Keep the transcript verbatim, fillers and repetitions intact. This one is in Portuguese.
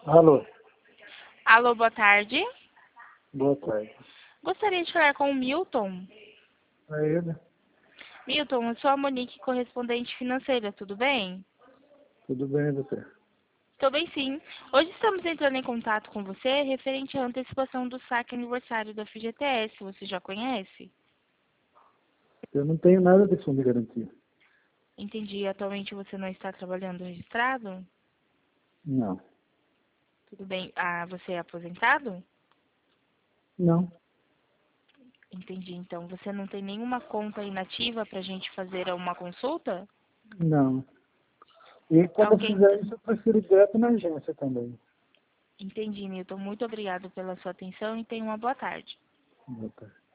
Alô, Alô, boa tarde. boa tarde. Gostaria de falar com o Milton. É ele? Milton, eu sou a Monique, correspondente financeira, tudo bem? Tudo bem, você? Estou bem, sim. Hoje estamos entrando em contato com você referente à antecipação do saque aniversário da F G T S. Você já conhece? Eu não tenho nada de fundo de garantia. Entendi. Atualmente você não está trabalhando registrado? Não. Tudo bem. Ah, você é aposentado? Não. Entendi. Então, você não tem nenhuma conta inativa para a gente fazer uma consulta? Não. E Tá quando eu ok, fizer então. isso, eu prefiro direto na agência também. Entendi, Milton. Muito obrigado pela sua atenção e tenha uma boa tarde. Boa tarde.